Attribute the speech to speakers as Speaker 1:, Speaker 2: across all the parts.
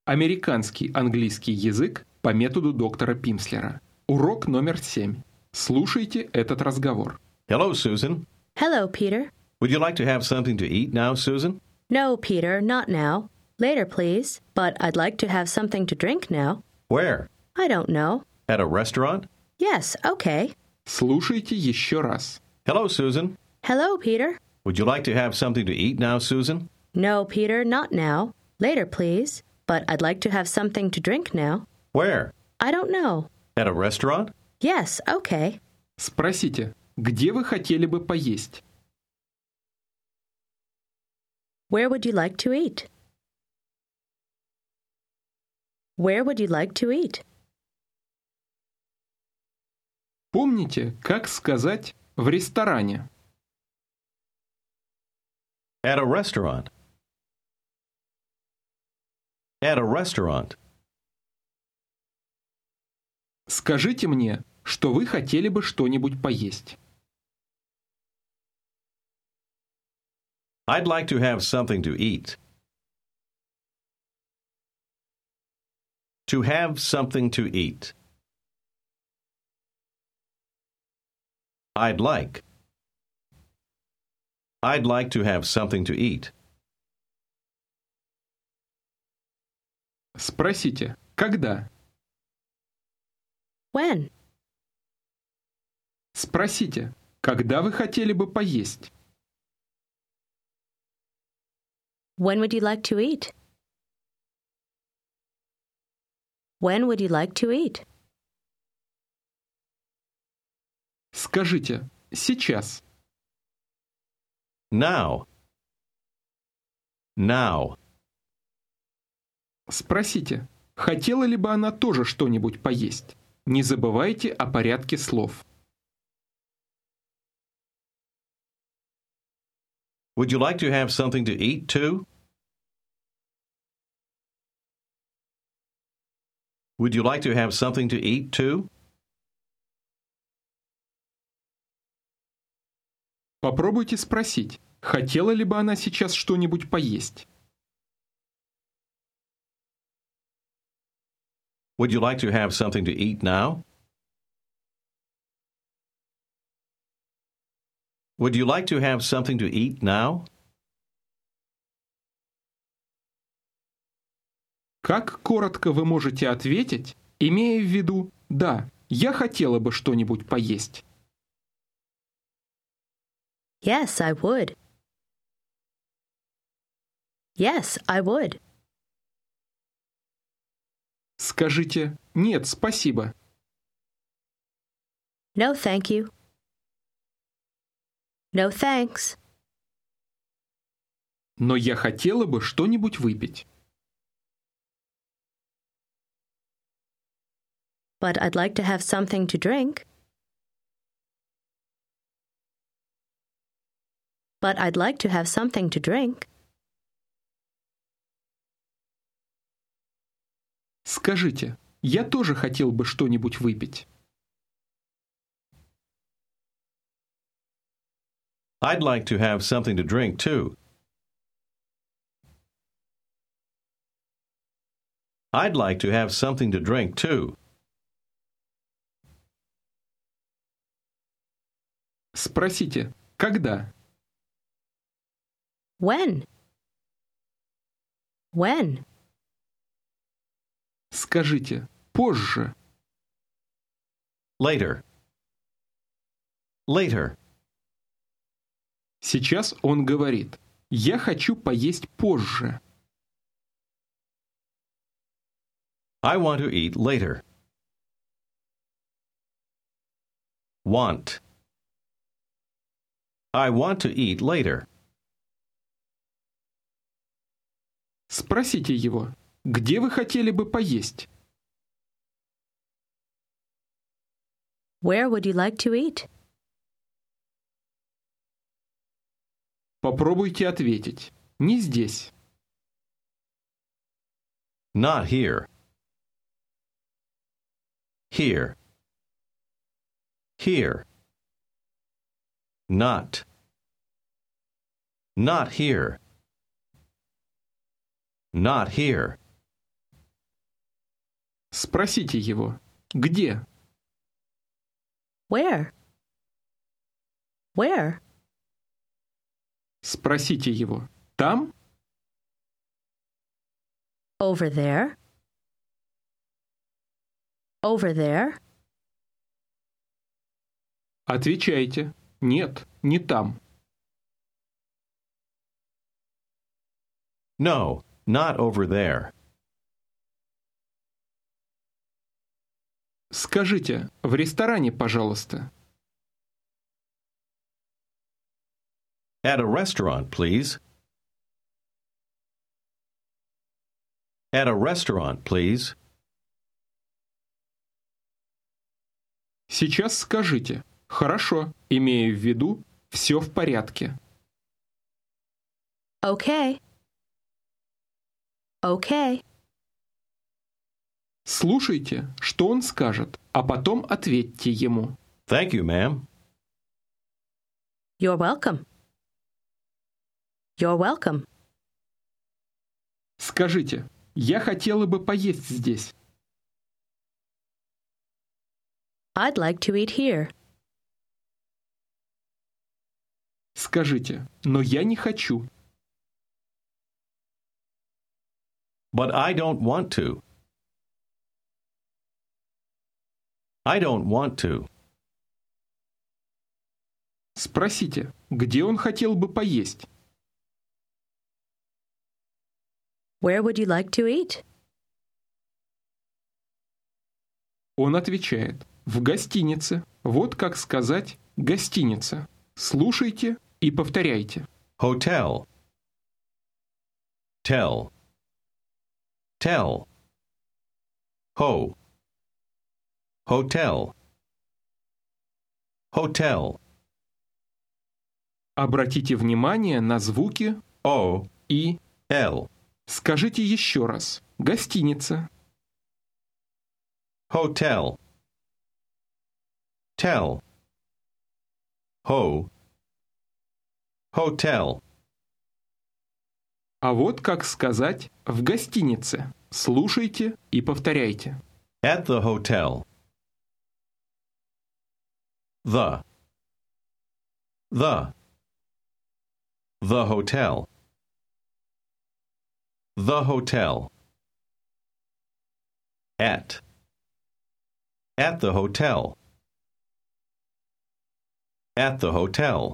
Speaker 1: Американский английский язык по методу доктора Пимслера. Урок номер 7. Слушайте этот разговор.
Speaker 2: Hello, Susan.
Speaker 3: Hello, Peter.
Speaker 2: Would you like to have something to eat now, Susan?
Speaker 3: No, Peter, not now. Later, please. But I'd like to have something to drink now.
Speaker 2: Where?
Speaker 3: I don't know.
Speaker 2: At a restaurant?
Speaker 3: Yes, okay.
Speaker 1: Слушайте еще раз.
Speaker 2: Hello, Susan.
Speaker 3: Hello, Peter.
Speaker 2: Would you like to have something to eat now, Susan?
Speaker 3: No, Peter, not now. Later, please. But I'd like to have something to drink now.
Speaker 2: Where?
Speaker 3: I don't know.
Speaker 2: At a restaurant?
Speaker 3: Yes, okay.
Speaker 1: Спросите, где вы хотели бы поесть?
Speaker 3: Where would you like to eat? Where would you like to eat?
Speaker 1: Помните, как сказать «в ресторане»?
Speaker 2: At a restaurant. At a restaurant.
Speaker 1: Скажите мне, что вы хотели бы что-нибудь поесть.
Speaker 2: I'd like to have something to eat. To have something to eat. I'd like. I'd like to have something to eat.
Speaker 1: Спросите, когда?
Speaker 3: When?
Speaker 1: Спросите, когда вы хотели бы поесть?
Speaker 3: When would you like to eat? When would you like to eat?
Speaker 1: Скажите, сейчас.
Speaker 2: Now. Now.
Speaker 1: Спросите, хотела ли бы она тоже что-нибудь поесть? Не забывайте о порядке слов.
Speaker 2: Would you like to have something to eat too? Would you like to have something to eat too?
Speaker 1: Попробуйте спросить, хотела ли бы она сейчас что-нибудь поесть?
Speaker 2: Would you like to have something to eat now? Would you like to have something to eat now?
Speaker 1: Как коротко вы можете ответить, имея в виду «да, я хотела бы что-нибудь поесть»?
Speaker 3: Yes, I would. Yes, I would.
Speaker 1: Скажите «нет, спасибо».
Speaker 3: No, thank you. No, thanks.
Speaker 1: Но я хотела бы что-нибудь выпить.
Speaker 3: But I'd like to have something to drink. But I'd like to have something to drink.
Speaker 1: Скажите, я тоже хотел бы что-нибудь выпить.
Speaker 2: I'd like to have something to drink too. I'd like to have something to drink too.
Speaker 1: Спросите, когда?
Speaker 3: When? When?
Speaker 1: Скажите, позже.
Speaker 2: Later. Later.
Speaker 1: Сейчас он говорит, я хочу поесть позже.
Speaker 2: I want to eat later. Want. I want to eat later.
Speaker 1: Спросите его, где вы хотели бы поесть?
Speaker 3: Where would you like to eat?
Speaker 1: Попробуйте ответить. Не здесь.
Speaker 2: Not here. Here. Here. Not. Not here. Not here.
Speaker 1: Спросите его. Где?
Speaker 3: Where? Where?
Speaker 1: Спросите его. Там?
Speaker 3: Over there? Over there?
Speaker 1: Отвечайте. Нет, не там.
Speaker 2: No, not over there.
Speaker 1: Скажите, в ресторане, пожалуйста.
Speaker 2: At a restaurant, please. At a restaurant, please.
Speaker 1: Сейчас скажите. Хорошо, имея в виду, все в порядке.
Speaker 3: Okay. Okay.
Speaker 1: Слушайте, что он скажет, а потом ответьте ему.
Speaker 2: Thank you, ma'am.
Speaker 3: You're welcome. You're welcome.
Speaker 1: Скажите, я хотела бы поесть здесь.
Speaker 3: I'd like to eat here.
Speaker 1: Скажите, но я не хочу.
Speaker 2: But I don't want to. I don't want to.
Speaker 1: Спросите, где он хотел бы поесть.
Speaker 3: Where would you like to eat?
Speaker 1: Он отвечает, в гостинице. Вот как сказать «гостиница». Слушайте и повторяйте.
Speaker 2: Hotel. Tell. Tell. Ho. Hotel. Hotel.
Speaker 1: Обратите внимание на звуки
Speaker 2: O.
Speaker 1: и
Speaker 2: L.
Speaker 1: скажите еще раз. Гостиница.
Speaker 2: Hotel. Tell. Ho. Hotel.
Speaker 1: А вот как сказать в гостинице. Слушайте и повторяйте.
Speaker 2: At the hotel. The. The. The hotel. The hotel. At. At the hotel. At the hotel.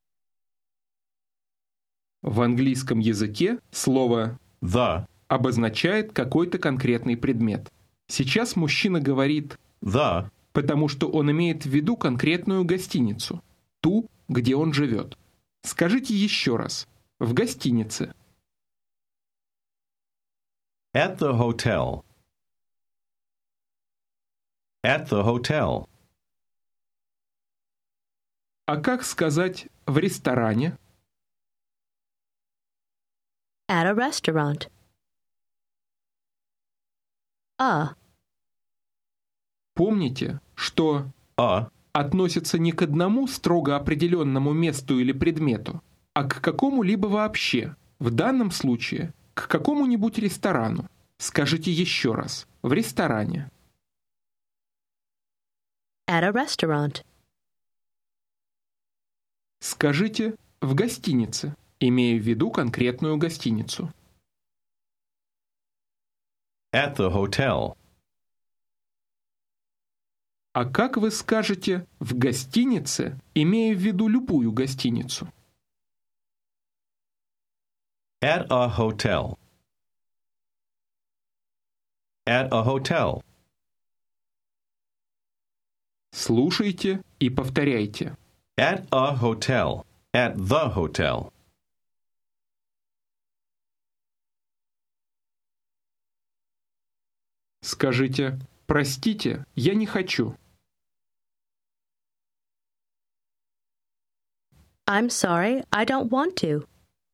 Speaker 1: В английском языке слово
Speaker 2: The.
Speaker 1: обозначает какой-то конкретный предмет. Сейчас мужчина говорит
Speaker 2: The.
Speaker 1: потому что он имеет в виду конкретную гостиницу, ту, где он живет. Скажите еще раз. В гостинице.
Speaker 2: At the hotel. At the hotel.
Speaker 1: А как сказать в ресторане?
Speaker 3: At a restaurant.
Speaker 1: Помните, что
Speaker 2: A.
Speaker 1: относится не к одному строго определенному месту или предмету, а к какому-либо вообще, в данном случае к какому-нибудь ресторану. Скажите еще раз. В ресторане.
Speaker 3: At a restaurant.
Speaker 1: Скажите в гостинице, имея в виду конкретную гостиницу.
Speaker 2: At the hotel.
Speaker 1: А как вы скажете в гостинице, имея в виду любую гостиницу?
Speaker 2: At a hotel. At a hotel.
Speaker 1: Слушайте и повторяйте.
Speaker 2: At a hotel. At the hotel.
Speaker 1: Скажите, простите, я не хочу.
Speaker 3: I'm sorry, I don't want to.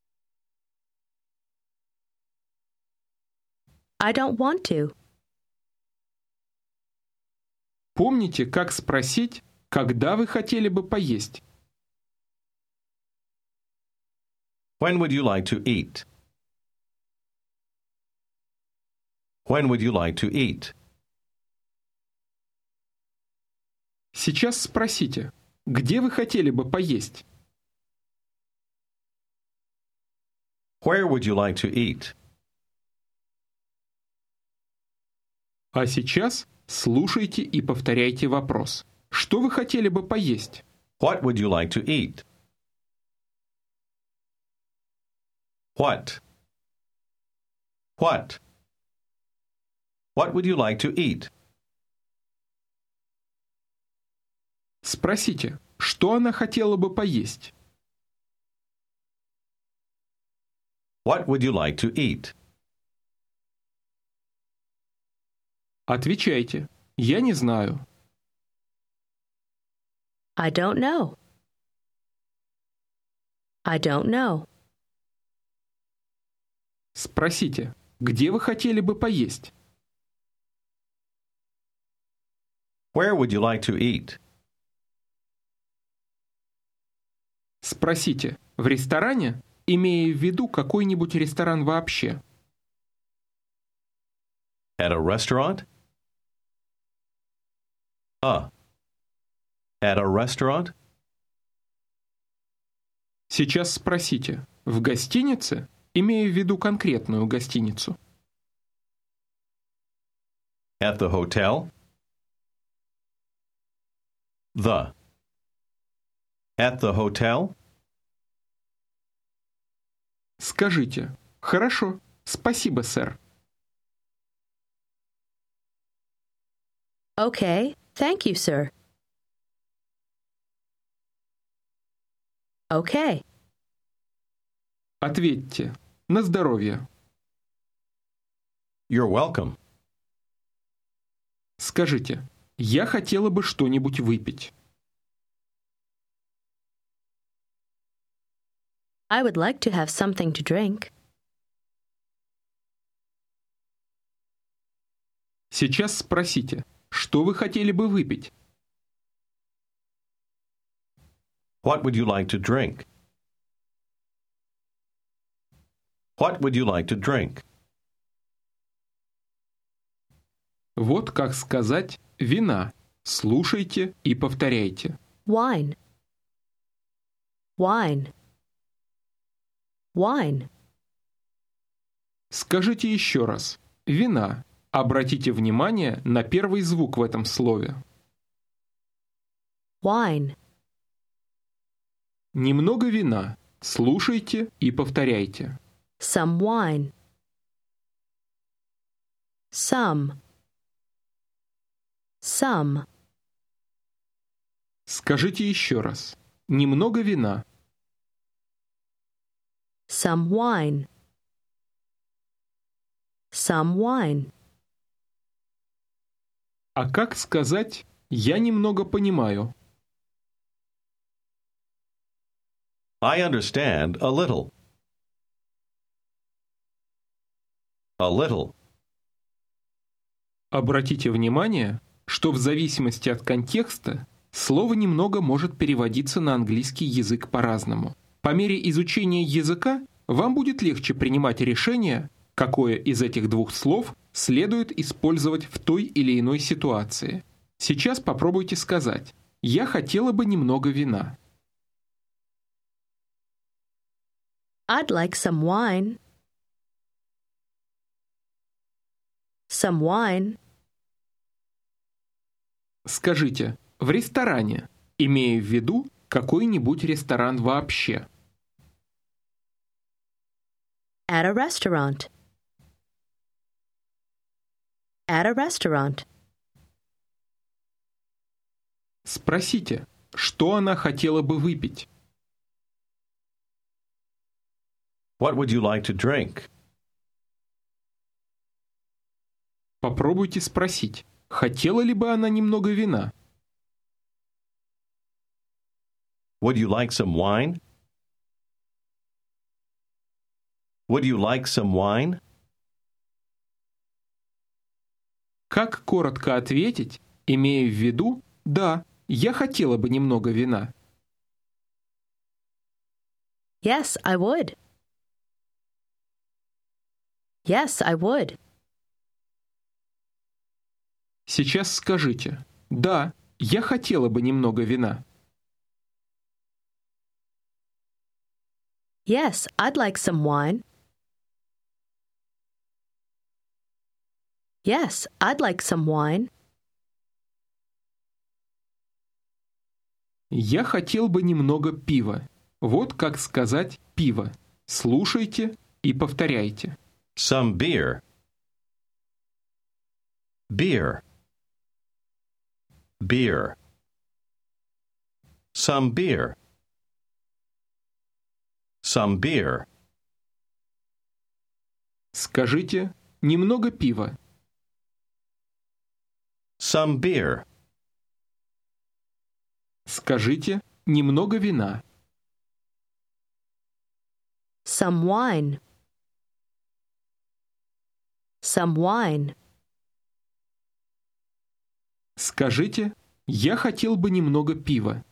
Speaker 3: I don't want to.
Speaker 1: Помните, как спросить, когда вы хотели бы поесть?
Speaker 2: When would you like to eat? When would you like to eat?
Speaker 1: Сейчас спросите, где вы хотели бы поесть?
Speaker 2: Where would you like to eat?
Speaker 1: А сейчас слушайте и повторяйте вопрос. Что вы хотели бы поесть?
Speaker 2: What would you like to eat? What? What? What would you like to eat?
Speaker 1: Спросите, что она хотела бы поесть?
Speaker 2: What would you like to eat?
Speaker 1: Отвечайте. Я не знаю.
Speaker 3: I don't know. I don't know.
Speaker 1: Спросите, где вы хотели бы поесть?
Speaker 2: Where would you like to eat?
Speaker 1: Спросите, в ресторане, имея в виду какой-нибудь ресторан вообще?
Speaker 2: At a restaurant? At a restaurant?
Speaker 1: Сейчас спросите, в гостинице, имея в виду конкретную гостиницу?
Speaker 2: At the hotel? The. At the hotel?
Speaker 1: Скажите, хорошо, спасибо, сэр.
Speaker 3: Okay, thank you, sir. Okay.
Speaker 1: Ответьте, на здоровье.
Speaker 2: You're welcome.
Speaker 1: Скажите, я хотела бы что-нибудь выпить.
Speaker 3: I would like to have something to drink.
Speaker 1: Сейчас спросите, что вы хотели бы выпить?
Speaker 2: What would you like to drink? What would you like to drink?
Speaker 1: Вот как сказать «вина». Слушайте и повторяйте.
Speaker 3: Wine. Wine. Wine.
Speaker 1: Скажите еще раз. «Вина». Обратите внимание на первый звук в этом слове.
Speaker 3: Wine.
Speaker 1: Немного вина. Слушайте и повторяйте.
Speaker 3: Some wine. Some. Some.
Speaker 1: Скажите еще раз. Немного вина.
Speaker 3: Some wine. Some wine.
Speaker 1: А как сказать «я немного понимаю»?
Speaker 2: I understand a little. A little.
Speaker 1: Обратите внимание, что в зависимости от контекста слово «немного» может переводиться на английский язык по-разному. По мере изучения языка вам будет легче принимать решение, какое из этих двух слов следует использовать в той или иной ситуации. Сейчас попробуйте сказать «я хотела бы немного вина».
Speaker 3: I'd like some wine. Some wine.
Speaker 1: Скажите «в ресторане», имея в виду какой-нибудь ресторан вообще.
Speaker 3: At a restaurant. At a restaurant.
Speaker 1: Спросите, что она хотела бы выпить.
Speaker 2: What would you like to drink?
Speaker 1: Попробуйте спросить, хотела ли бы она немного вина.
Speaker 2: Would you like some wine? Would you like some wine?
Speaker 1: Как коротко ответить, имея в виду «да, я хотела бы немного вина».
Speaker 3: Yes, I would. Yes, I would.
Speaker 1: Сейчас скажите «да, Я хотела бы немного вина.
Speaker 3: Yes, I'd like some wine. Yes, I'd like some wine.
Speaker 1: Я хотел бы немного пива. Вот как сказать пиво. Слушайте и повторяйте.
Speaker 2: Some beer. Beer. Beer. Some beer. Some beer.
Speaker 1: Скажите немного пива.
Speaker 2: Some beer.
Speaker 1: Скажите немного вина.
Speaker 3: Some wine. Some wine.
Speaker 1: Скажите, я хотел бы немного пива.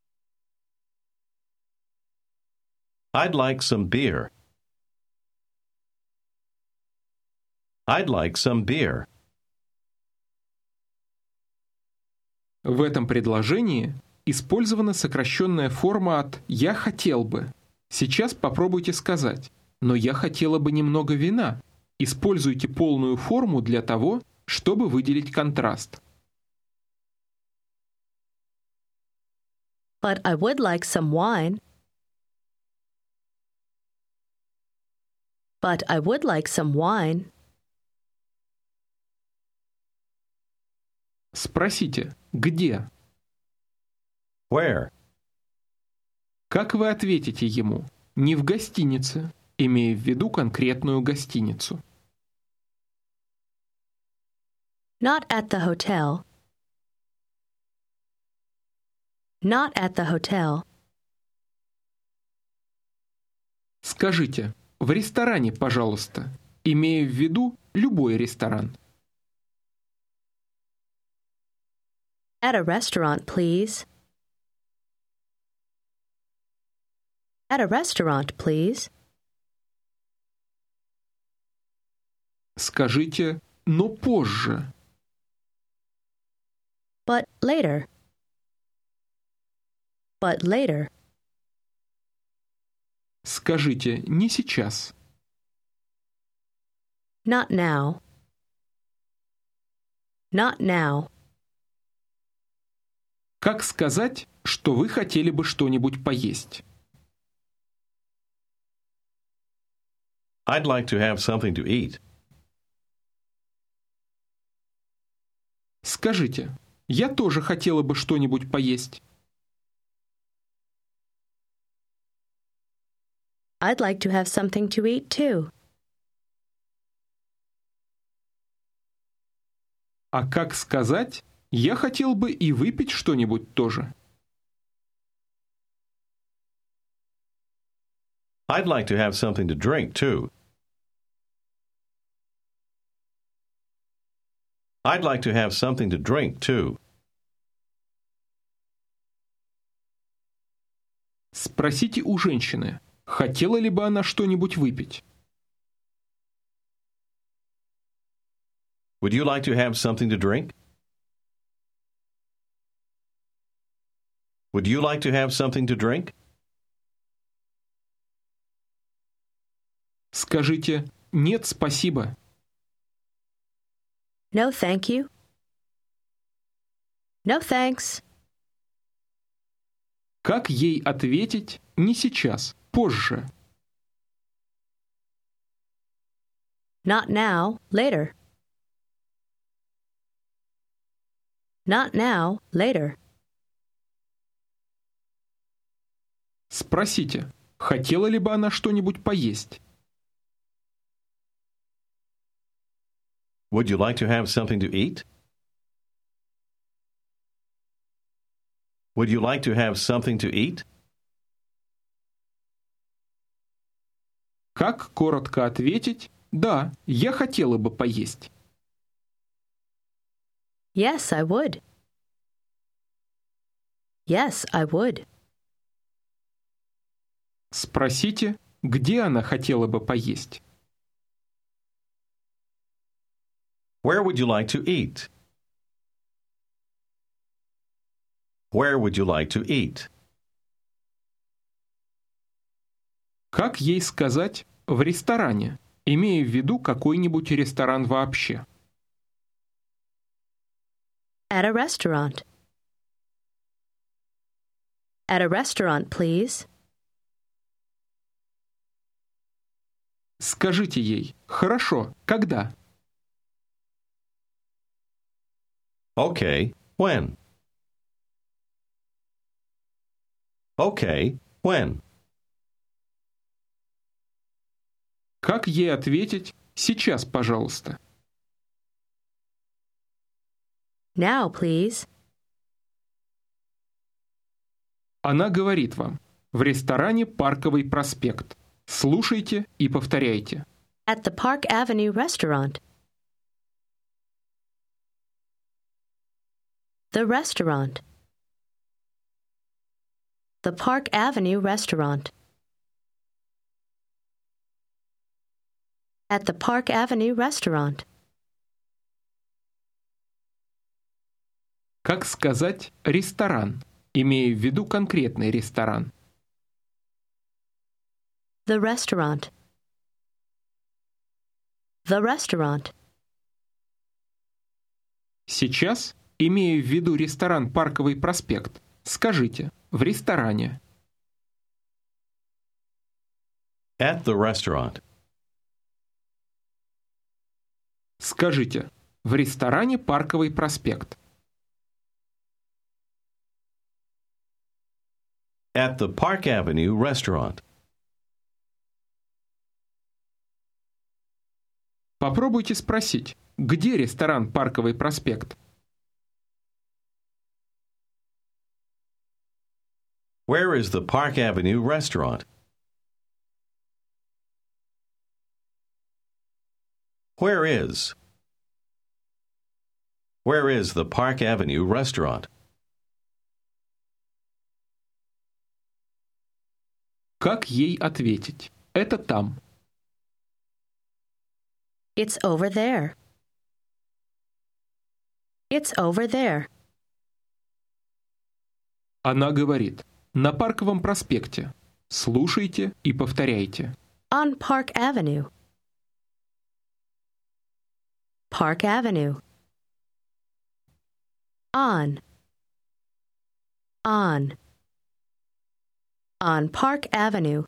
Speaker 2: I'd like some beer. I'd like some beer.
Speaker 1: В этом предложении использована сокращенная форма от «я хотел бы». Сейчас попробуйте сказать «но я хотела бы немного вина». Используйте полную форму для того, чтобы выделить контраст.
Speaker 3: But I would like some wine. But I would like some wine.
Speaker 1: Спросите «где?».
Speaker 2: Where?
Speaker 1: Как вы ответите ему? Не в гостинице, имея в виду конкретную гостиницу.
Speaker 3: Not at the hotel. Not at the hotel.
Speaker 1: Скажите «в ресторане, пожалуйста», имея в виду любой ресторан.
Speaker 3: At a restaurant, please. At a restaurant, please.
Speaker 1: Скажите «но позже».
Speaker 3: But later. But later.
Speaker 1: Скажите «не сейчас».
Speaker 3: Not now. Not now.
Speaker 1: Как сказать, что вы хотели бы что-нибудь поесть?
Speaker 2: I'd like to have something to eat.
Speaker 1: Скажите, я тоже хотела бы что-нибудь поесть.
Speaker 3: I'd like to have something to eat too.
Speaker 1: А как сказать, я хотел бы и выпить что-нибудь тоже?
Speaker 2: I'd like to have something to drink, too. I'd like to have something to drink, too.
Speaker 1: Спросите у женщины, хотела ли бы она что-нибудь выпить?
Speaker 2: Would you like to have something to drink? Would you like to have something to drink?
Speaker 1: Скажите «нет, спасибо».
Speaker 3: No, thank you. No, thanks.
Speaker 1: Как ей ответить «не сейчас, позже»?
Speaker 3: Not now, later. Not now, later.
Speaker 1: Спросите, хотела ли бы она что-нибудь поесть?
Speaker 2: Would you like to have something to eat? Would you like to have something to eat?
Speaker 1: Как коротко ответить «да, я хотела бы поесть»?
Speaker 3: Yes, I would. Yes, I would.
Speaker 1: Спросите, где она хотела бы поесть?
Speaker 2: Where would you like to eat? Where would you like to eat?
Speaker 1: Как ей сказать «в ресторане», имея в виду какой-нибудь ресторан вообще?
Speaker 3: At a restaurant. At a restaurant, please.
Speaker 1: Скажите ей «хорошо, когда?»
Speaker 2: Okay, when? Okay, when?
Speaker 1: Как ей ответить «сейчас, пожалуйста»?
Speaker 3: Now, please.
Speaker 1: Она говорит вам «в ресторане Парковый проспект». Слушайте и повторяйте.
Speaker 3: At the Park Avenue restaurant. The restaurant. The Park Avenue restaurant. At the Park Avenue restaurant.
Speaker 1: Как сказать «ресторан», имея в виду конкретный ресторан?
Speaker 3: The restaurant. The restaurant.
Speaker 1: Сейчас, имея в виду ресторан Парковый проспект, скажите «в ресторане».
Speaker 2: At the restaurant.
Speaker 1: Скажите «в ресторане Парковый проспект».
Speaker 2: At the Park Avenue restaurant.
Speaker 1: Попробуйте спросить, где ресторан Парковый проспект?
Speaker 2: Where is the Park Avenue restaurant? Where is? Where is the Park Avenue restaurant?
Speaker 1: Как ей ответить? Это там.
Speaker 3: It's over there. It's over there.
Speaker 1: Она говорит «на Парковом проспекте». Слушайте и повторяйте.
Speaker 3: On Park Avenue. Park Avenue. On. On. On Park Avenue.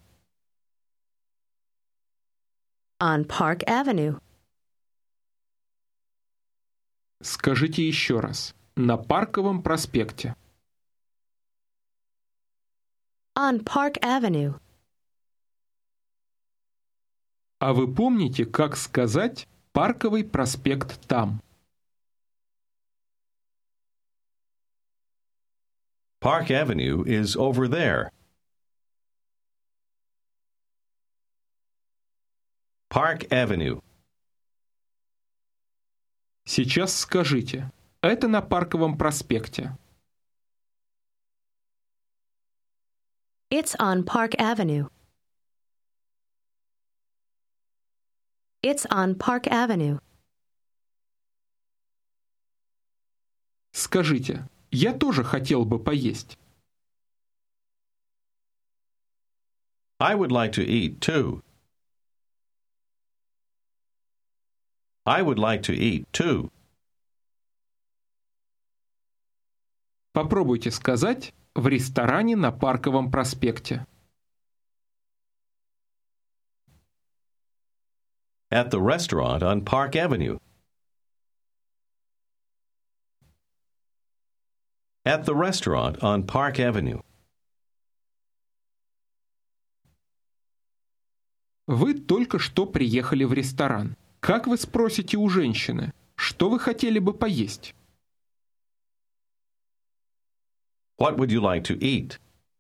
Speaker 3: On Park Avenue.
Speaker 1: Скажите еще раз. На Парковом проспекте.
Speaker 3: On Park Avenue.
Speaker 1: А вы помните, как сказать «Парковый проспект там»?
Speaker 2: Park Avenue is over there. Park Avenue.
Speaker 1: Сейчас скажите. Это на Парковом проспекте.
Speaker 3: It's on Park Avenue. It's on Park Avenue.
Speaker 1: Скажите. Я тоже хотел бы поесть.
Speaker 2: I would like to eat too. I would like to eat too.
Speaker 1: Попробуйте сказать «в ресторане на Парковом проспекте».
Speaker 2: At the restaurant on Park Avenue. At the restaurant on Park Avenue.
Speaker 1: Вы только что приехали в ресторан. Как вы спросите у женщины, что вы хотели бы поесть?
Speaker 2: What would you like to eat?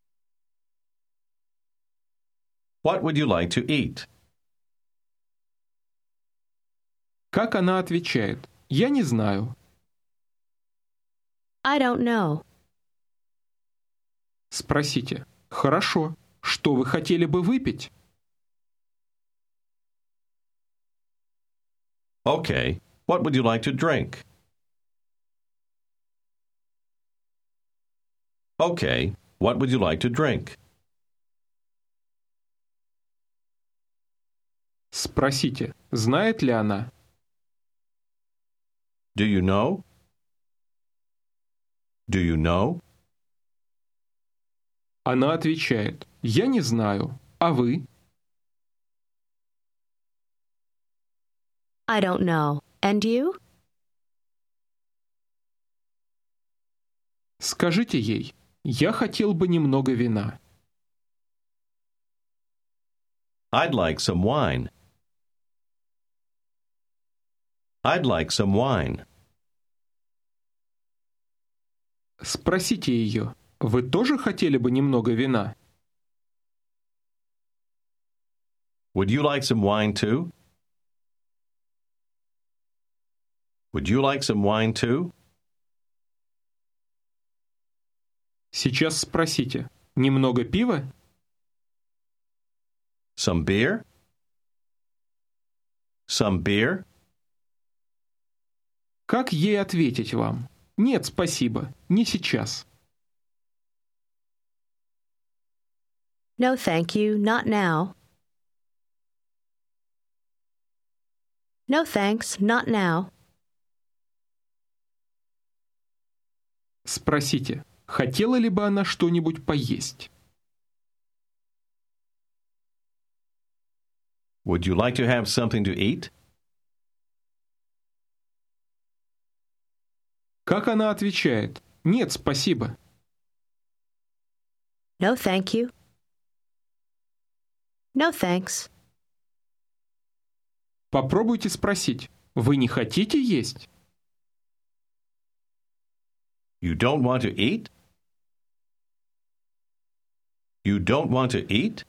Speaker 2: What would you like to eat?
Speaker 1: Как она отвечает? Я не знаю.
Speaker 3: I don't know.
Speaker 1: Спросите. Хорошо. Что вы хотели бы выпить?
Speaker 2: Okay. What would you like to drink? What would you like to drink? Okay, what would you like to drink?
Speaker 1: Спросите, знает ли она?
Speaker 2: Do you know? Do you know?
Speaker 1: Она отвечает, я не знаю, а вы?
Speaker 3: I don't know. And you?
Speaker 1: Скажите ей, я хотел бы немного вина.
Speaker 2: I'd like some wine. I'd like some wine.
Speaker 1: Спросите ее, вы тоже хотели бы немного вина?
Speaker 2: Would you like some wine too? Would you like some wine too?
Speaker 1: Сейчас спросите, немного пива?
Speaker 2: Some beer? Some beer?
Speaker 1: Как ей ответить вам? Нет, спасибо, не сейчас.
Speaker 3: No, thank you. Not now. No, thanks. Not now.
Speaker 1: Спросите, хотела ли бы она что-нибудь поесть?
Speaker 2: Would you like to have something to eat?
Speaker 1: Как она отвечает? Нет, спасибо.
Speaker 3: No, thank you. No, thanks.
Speaker 1: Попробуйте спросить, вы не хотите есть?
Speaker 2: You don't want to eat? You don't want to eat?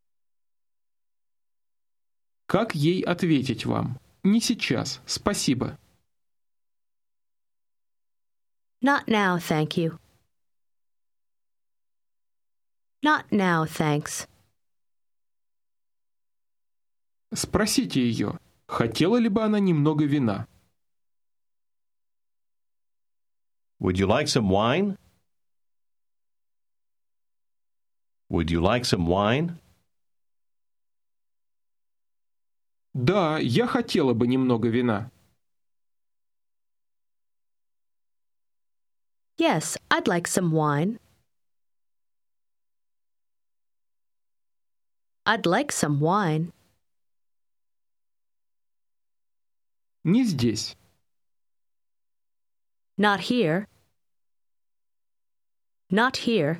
Speaker 1: Как ей ответить вам? Не сейчас, спасибо.
Speaker 3: Not now, thank you. Not now, thanks.
Speaker 1: Спросите ее, хотела ли бы она немного вина?
Speaker 2: Would you like some wine? Would you like some wine?
Speaker 1: Да, я хотела бы немного вина.
Speaker 3: Yes, I'd like some wine. I'd like some wine.
Speaker 1: Не здесь.
Speaker 3: Not here. Not here.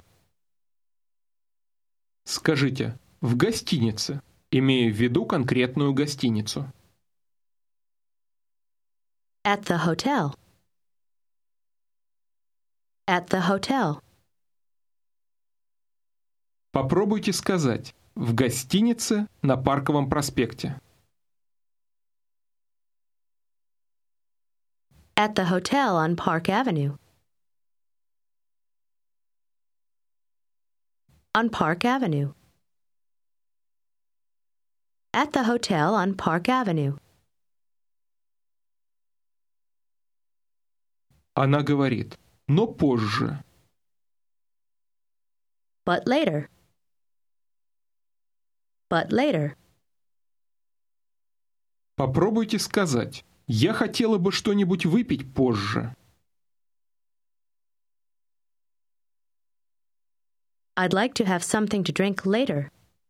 Speaker 1: Скажите, в гостинице, имея в виду конкретную гостиницу.
Speaker 3: At the hotel. At the hotel.
Speaker 1: Попробуйте сказать, в гостинице на Парковом проспекте.
Speaker 3: At the hotel on Park Avenue. On Park Avenue. At the hotel on Park Avenue.
Speaker 1: Она говорит, но позже.
Speaker 3: But later. But later.
Speaker 1: Попробуйте сказать, я хотела бы что-нибудь выпить позже.
Speaker 3: I'd like to have something to drink later.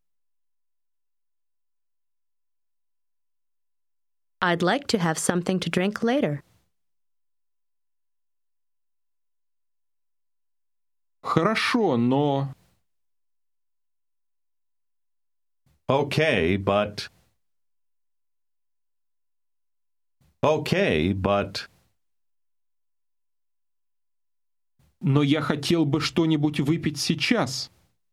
Speaker 3: I'd like to have something to drink later.
Speaker 1: Хорошо, но...
Speaker 2: Okay, but... Okay, but...
Speaker 1: Но я хотел бы что-нибудь выпить сейчас.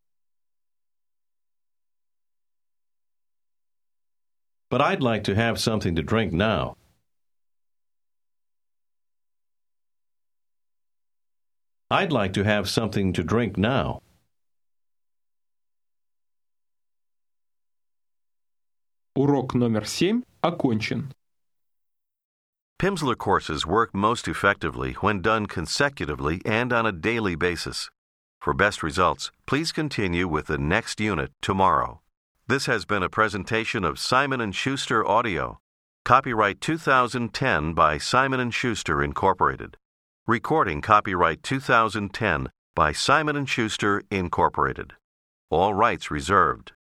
Speaker 2: But I'd like to have something to drink now. I'd like to have something to drink now.
Speaker 1: Урок номер 7 окончен.
Speaker 4: Pimsleur courses work most effectively when done consecutively and on a daily basis. For best results, please continue with the next unit tomorrow. This has been a presentation of Simon & Schuster Audio. Copyright 2010 by Simon & Schuster, Incorporated. Recording copyright 2010 by Simon & Schuster, Incorporated. All rights reserved.